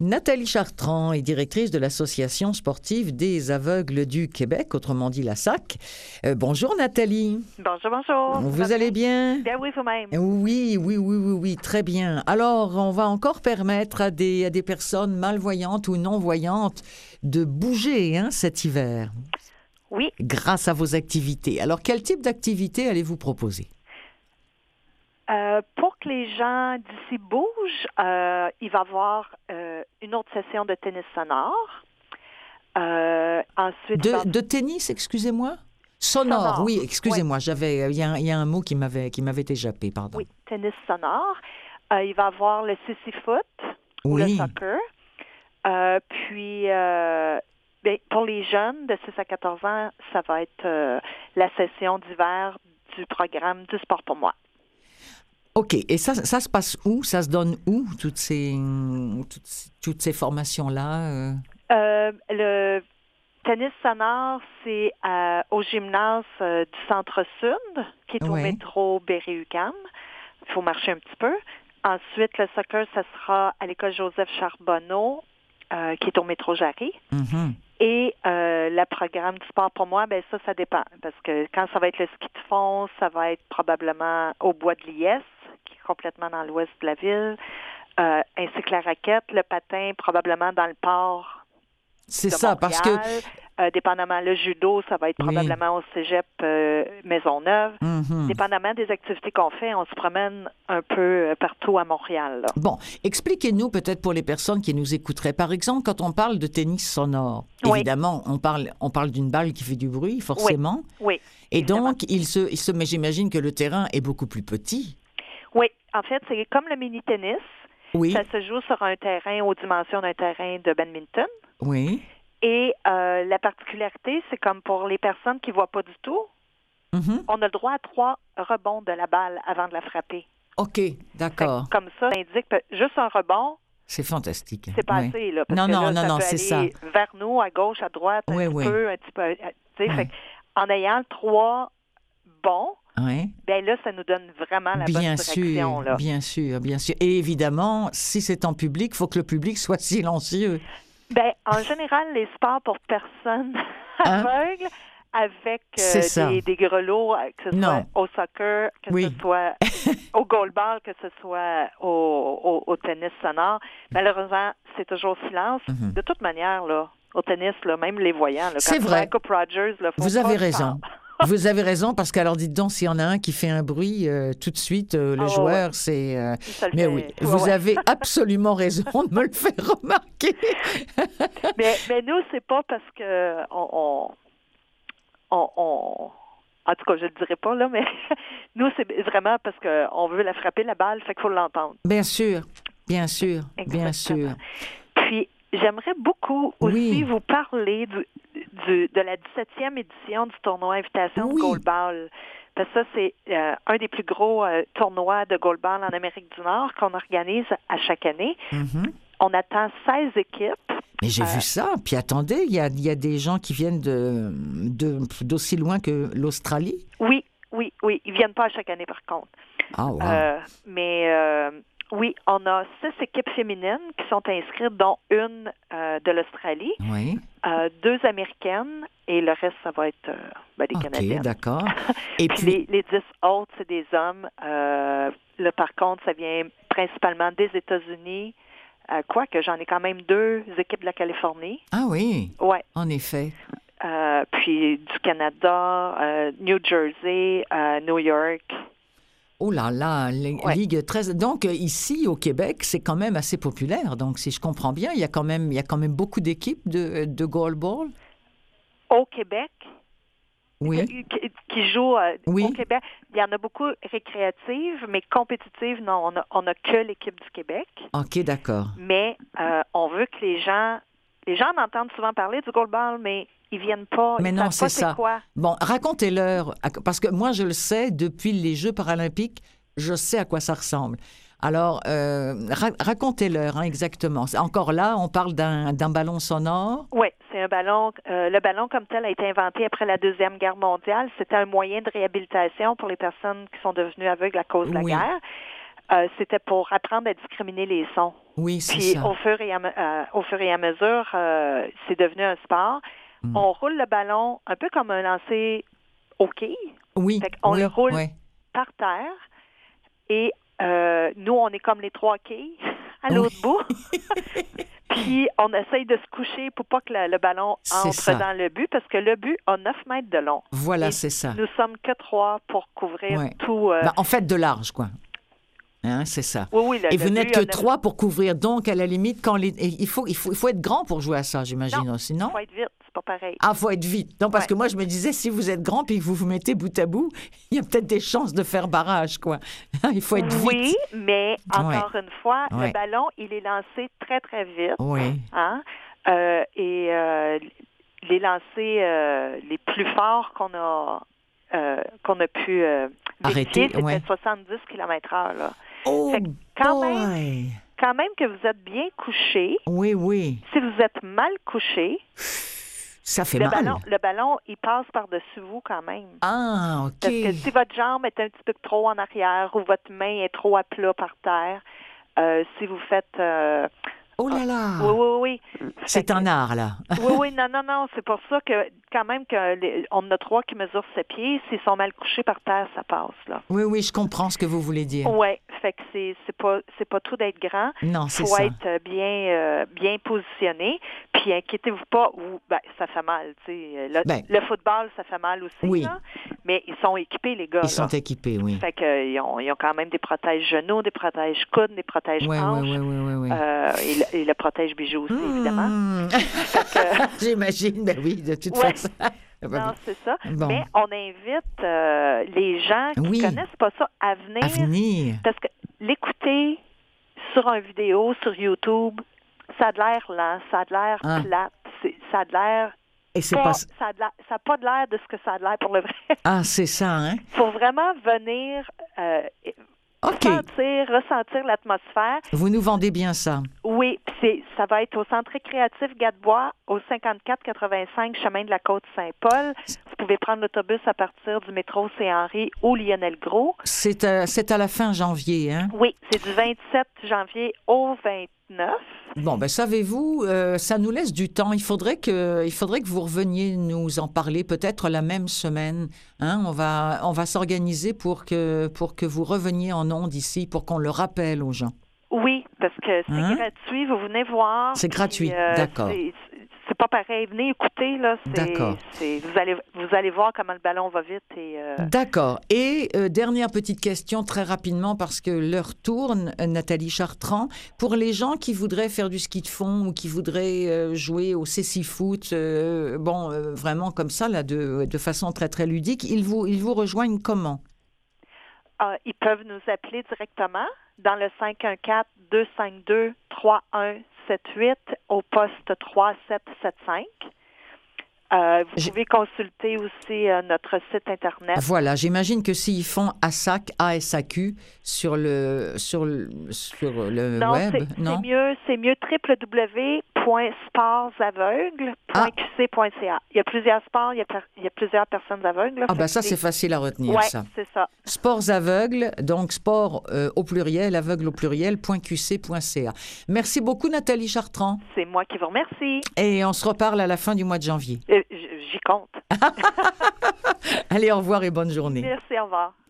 Nathalie Chartrand est directrice de l'Association sportive des aveugles du Québec, autrement dit la SAC. Bonjour Nathalie. Bonjour. Vous allez bien? Bien oui, vous-même. Oui, très bien. Alors, on va encore permettre à des personnes malvoyantes ou non-voyantes de bouger cet hiver. Oui. Grâce à vos activités. Alors, quel type d'activité allez-vous proposer? Pour que les gens d'ici bougent, il va y avoir une autre session de tennis sonore. Ensuite, de tennis, excusez-moi? Sonore, oui, excusez-moi. Oui. Il y a un mot qui m'avait échappé, pardon. Oui, tennis sonore. Il va y avoir le sissy-foot ou le soccer. Puis, pour les jeunes de 6 à 14 ans, ça va être la session d'hiver du programme du sport pour moi. OK. Et ça se passe où? Ça se donne où, toutes ces formations-là? Le tennis sonore, c'est au gymnase du Centre-Sud, qui est au métro Berry-UQAM. Il faut marcher un petit peu. Ensuite, le soccer, ça sera à l'école Joseph Charbonneau, qui est au métro Jarry. Mm-hmm. Et le programme du sport pour moi, ça dépend. Parce que quand ça va être le ski de fond, ça va être probablement au Bois de Liesse, qui est complètement dans l'ouest de la ville, ainsi que la raquette, le patin, probablement dans le port. C'est ça, Montréal. parce que... dépendamment, le judo, ça va être probablement au cégep Maisonneuve. Mm-hmm. Dépendamment des activités qu'on fait, on se promène un peu partout à Montréal. Là. Bon, expliquez-nous peut-être pour les personnes qui nous écouteraient. Par exemple, quand on parle de tennis sonore, évidemment, on parle d'une balle qui fait du bruit, forcément. Oui. Et évidemment. donc, mais j'imagine que le terrain est beaucoup plus petit. Oui, en fait, c'est comme le mini-tennis. Oui. Ça se joue sur un terrain aux dimensions d'un terrain de badminton. Oui. Et la particularité, c'est comme pour les personnes qui ne voient pas du tout, on a le droit à 3 rebonds de la balle avant de la frapper. OK, d'accord. Comme ça indique juste un rebond. C'est fantastique. C'est pas assez, là. Parce non, ça peut c'est aller ça. vers nous, à gauche, à droite, un petit peu. Fait, en ayant 3 bons, là, ça nous donne vraiment la bonne direction. Là. Bien sûr. Et évidemment, si c'est en public, il faut que le public soit silencieux. En général, les sports pour personnes aveugles, avec des grelots, que ce soit au soccer, que ce soit au goalball, que ce soit au tennis sonore, malheureusement, c'est toujours silence. De toute manière, là, au tennis, là, même les voyants, là, c'est quand vrai. Coupe Rogers, là, vous avez raison. Vous avez raison, parce qu'alors, dites donc, s'il y en a un qui fait un bruit, tout de suite, le joueur, c'est... Mais oui, vous avez absolument raison de me le faire remarquer. mais nous, c'est pas parce que en tout cas, je le dirai pas, là, mais nous, c'est vraiment parce qu'on veut la frapper, la balle, fait qu'il faut l'entendre. Bien sûr. Exactement. Puis, j'aimerais beaucoup aussi vous parler de la 17e édition du tournoi Invitation de Goalball. Parce que ça, c'est un des plus gros tournois de goalball en Amérique du Nord qu'on organise à chaque année. Mm-hmm. On attend 16 équipes. Mais j'ai vu ça. Puis attendez, il y a des gens qui viennent d'aussi loin que l'Australie? Oui. Ils viennent pas à chaque année, par contre. Ah, wow. Oui, on a 6 équipes féminines qui sont inscrites, dont une de l'Australie, 2 américaines, et le reste, ça va être des Canadiennes. OK, d'accord. Et puis les 10 autres, c'est des hommes. Là, par contre, ça vient principalement des États-Unis, quoique j'en ai quand même 2 équipes de la Californie. Ah oui? Oui. En effet. Puis du Canada, New Jersey, New York. Oh là là, Ligue 13. Donc, ici, au Québec, c'est quand même assez populaire. Donc, si je comprends bien, il y a quand même beaucoup d'équipes de goalball. Au Québec? Oui. Qui jouent au Québec. Il y en a beaucoup récréatives, mais compétitives, non. On a que l'équipe du Québec. OK, d'accord. Mais on veut que les gens en entendent souvent parler du goalball, mais ils viennent pas. Mais ils non, savent c'est pas ça. C'est quoi. Bon, racontez-leur, parce que moi, je le sais, depuis les Jeux paralympiques, je sais à quoi ça ressemble. Alors, racontez-leur exactement. Encore là, on parle d'un ballon sonore. Oui, c'est un ballon. Le ballon comme tel a été inventé après la Deuxième Guerre mondiale. C'était un moyen de réhabilitation pour les personnes qui sont devenues aveugles à cause de la guerre. c'était pour apprendre à discriminer les sons. Oui, c'est Puis ça. au fur et à mesure, c'est devenu un sport. On roule le ballon un peu comme un lancer au quai. Oui. On le roule par terre et nous, on est comme les 3 quilles à l'autre bout. Puis on essaye de se coucher pour pas que le ballon entre dans le but, parce que le but a 9 mètres de long. Voilà, et c'est ça. Nous sommes que 3 pour couvrir tout. En fait, de large, quoi. Hein, c'est ça. Oui, et vous n'êtes que 3 pour couvrir. Donc, à la limite, il faut être grand pour jouer à ça, j'imagine aussi, non? Il faut être vite, c'est pas pareil. Ah, il faut être vite. Non, parce que moi, je me disais, si vous êtes grand puis que vous vous mettez bout à bout, il y a peut-être des chances de faire barrage, quoi. Il faut être vite. Oui, mais encore une fois, le ballon, il est lancé très, très vite. Oui. Hein? Les lancers les plus forts qu'on a pu vérifier, c'était 70 km/h. Là. Oh, quand même que vous êtes bien couché. Oui. Si vous êtes mal couché, ça fait mal. Le ballon, il passe par-dessus vous quand même. Ah, OK. Parce que si votre jambe est un petit peu trop en arrière ou votre main est trop à plat par terre, si vous faites... oh là là! Oui. C'est un art, là. Oui, non. C'est pour ça que, quand même, on en a 3 qui mesurent 7 pieds. S'ils sont mal couchés par terre, ça passe, là. Oui, je comprends ce que vous voulez dire. Oui, fait que c'est pas tout d'être grand. Non, c'est ça. Il faut être bien positionné. Puis, inquiétez-vous pas, ça fait mal, tu sais. Le football, ça fait mal aussi, oui. Là. Mais ils sont équipés, les gars. Ils sont équipés, oui. Fait qu'ils ont quand même des protèges genoux, des protèges coudes, des protèges hanches. Oui. Et le protège bijoux aussi, évidemment. J'imagine, ben oui, de toute façon. Non, c'est ça. Bon. Mais on invite les gens qui ne connaissent pas ça à venir. Parce que l'écouter sur une vidéo, sur YouTube, ça a de l'air lent, ça a de l'air plate, ça a de l'air... Et c'est ça n'a pas de l'air de ce que ça a de l'air pour le vrai. Ah, c'est ça, hein? Il faut vraiment venir... ressentir l'atmosphère. Vous nous vendez bien ça. Oui, ça va être au Centre récréatif Gadebois, au 54-85 chemin de la Côte-Saint-Paul. Vous pouvez prendre l'autobus à partir du métro Saint-Henri ou Lionel-Gros. C'est à la fin janvier, hein? Oui, c'est du 27 janvier au 29. Bon, savez-vous, ça nous laisse du temps. Il faudrait que vous reveniez nous en parler peut-être la même semaine. Hein? On va s'organiser pour que vous reveniez en ondes ici, pour qu'on le rappelle aux gens. Oui, parce que c'est gratuit. Vous venez voir. C'est gratuit, d'accord. C'est pas pareil. Venez écouter, là. D'accord. Vous allez voir comment le ballon va vite. D'accord. Et dernière petite question, très rapidement, parce que l'heure tourne, Nathalie Chartrand. Pour les gens qui voudraient faire du ski de fond ou qui voudraient jouer au cécifoot, vraiment comme ça, là, de façon très, très ludique, ils vous rejoignent comment? Ils peuvent nous appeler directement dans le 514-252-3178 au poste 3775. Vous pouvez consulter aussi notre site Internet. Voilà, j'imagine que s'ils font ASAQ sur le web, non? C'est mieux www.sportsaveugles.qc.ca. Il y a plusieurs sports, il y a plusieurs personnes aveugles. Là, ça, c'est facile à retenir, ça. Oui, c'est ça. Sports aveugles, donc sport au pluriel, aveugle au pluriel, .qc.ca. Merci beaucoup, Nathalie Chartrand. C'est moi qui vous remercie. Et on se reparle à la fin du mois de janvier. J'y compte. Allez, au revoir et bonne journée. Merci, au revoir.